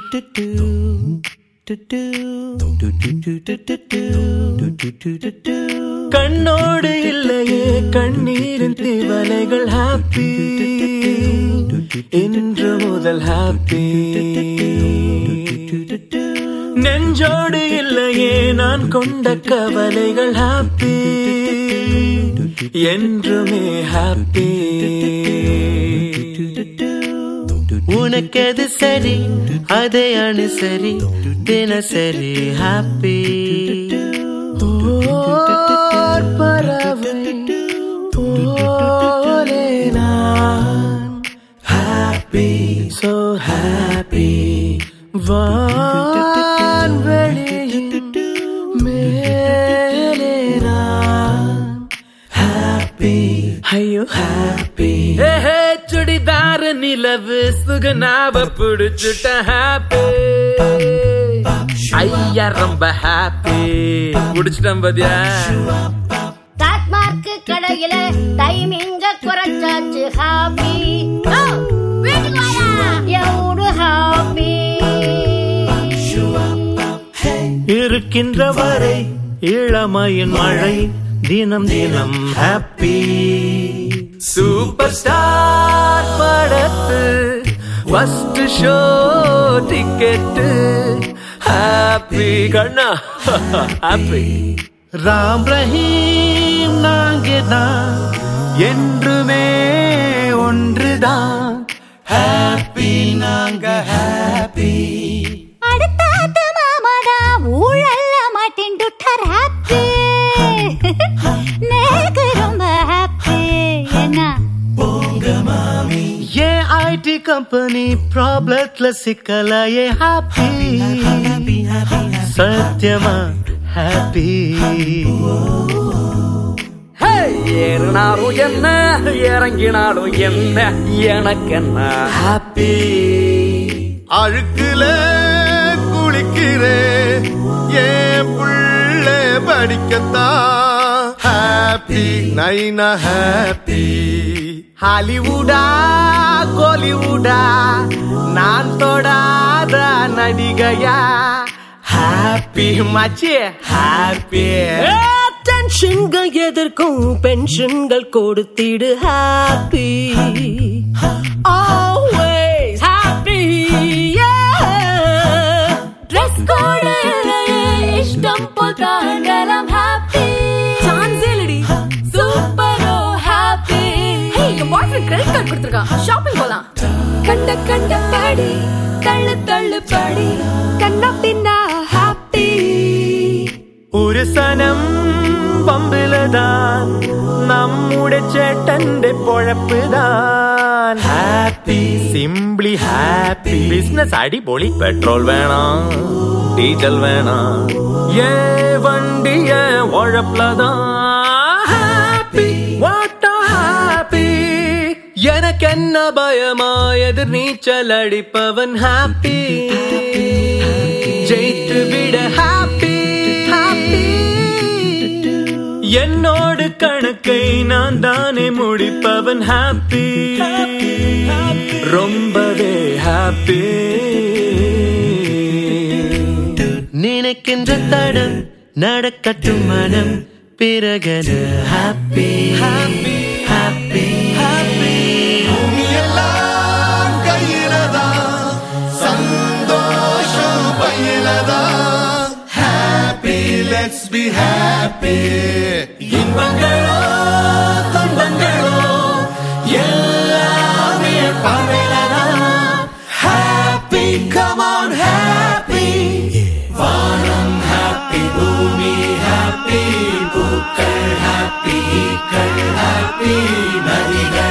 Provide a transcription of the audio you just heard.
கண்ணோடு இல்லையே கண்ணீரின் திவலைகள் ஹாப்பி இன்று முதல் ஹாப்பி நெஞ்சோடு இல்லையே நான் கொண்ட கவலைகள் ஹாப்பி என்றுமே ஹாப்பி உனக்கெது சரி அதை அனுசரி தினசரி ஹாப்பி பறவை போலே நான் ஹாப்பி சோ ஹாப்பி வான்வெளியின் மேலே நான் ஹாப்பி ஐயோ ஹாப்பி சுடிதார நிலவு சுகனாவ புடிச்சுட்ட ஹாப்பி ஐயா ரொம்ப ஹாப்பி புடிச்சிட்டேன் பாத்தியா டாட்மார்க் கடையில டைமிங்க குறைச்சாச்சு ஹாப்பி எவ்வளவு ஹாப்பி இருக்கின்ற வரை இளமையின் மழை தினம் தினம் ஹாப்பி சூப்பர் ஸ்டார் படத்து ஃபர்ஸ்ட் ஷோ டிக்கெட் ஹாப்பி கண்ணா ஹாப்பி ராம் ரஹீம் நாங்கதான் என்றுமே ஒன்றுதான் ஹாப்பி நாங்க ஹாப்பி அடுத்த மாமடா ஊழல்ல மாட்டேன் டுட்டர் ஹாப்பி நேக்கு ரொம்ப ஹாப்பி என்ன போங்க மாமி ஏன் ஐடி கம்பெனி ப்ராப்ளத்துல சிக்கலையே ஹாப்பி சத்தியமா ஹாப்பி ஏறினாலும் என்ன இறங்கினாலும் என்ன எனக்கு என்ன ஹாப்பி அழுக்குல குளிக்கிறேன் ஏன் புள்ள படிக்கத்தான் ஹாப்பி நைனா ஹாப்பி ஹாலிவுடா கோலிவுடா நான் தொடாத நடிகையா ஹாப்பி மச்சி ஹாப்பி டென்ஷன்கள் எதற்கும் பென்ஷன்கள் கொடுத்திடு happy always happy dress code இஷ்டம் போல் தாண்டலாம் ஹாப்பி சான்சேலடி சூப்பரோ happy hey your boyfriend credit card கொடுத்திருக்கான் ஷாப்பிங் போலாம் கண்ட கண்ட பாடி தள்ளு தள்ளு பாடி கண்ணா பின்னா ஹாப்பி ഒരു സനം പമ്പിലതാൻ നമ്മുടെ ചേട്ടന്റെ പൊഴപ്പുതാൻ ഹാപ്പി സിംപ്ലി ഹാപ്പി ബിസിനസ് അടിപൊളി പെട്രോൾ വേണം ഡീസൽ വേണം ഏ വണ്ടിയ ഉഴപ്പുലതാൻ ഹാപ്പി വാട്ട് ഹാപ്പി എനക്കെന്ന ഭയമായത് നീച്ചലടിപ്പവൻ ഹാപ്പി ജയിத்து விட ஹாப்பி என்னோடு கணக்கை நான் தானே முடிப்பவன் ஹாப்பி ரொம்பவே ஹாப்பி நினைக்கின்ற தடம் நடக்கட்டும் மனம் பிறகன ஹாப்பி ஹாப்பி ஹாப்பி ஹாப்பி எல்லாம் கையிலதா சந்தோஷம் பையிலதா let's be happy இன்பங்களோ துன்பங்களோ எல்லாமே பரவலனா happy come on happy வானம் happy பூமி happy பூக்கள் happy ஈக்கள் happy நதிகள்